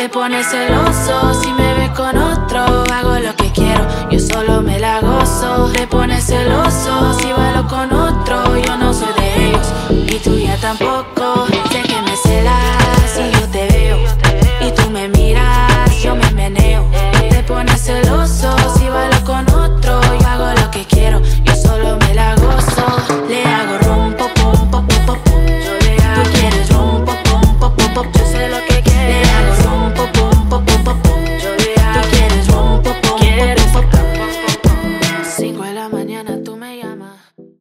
Te pones celoso si me ves con otro. Hago lo que quiero, yo solo me la gozo. Te pones celoso si bailo con otro. Yo no soy de ellos y tú ya tampoco.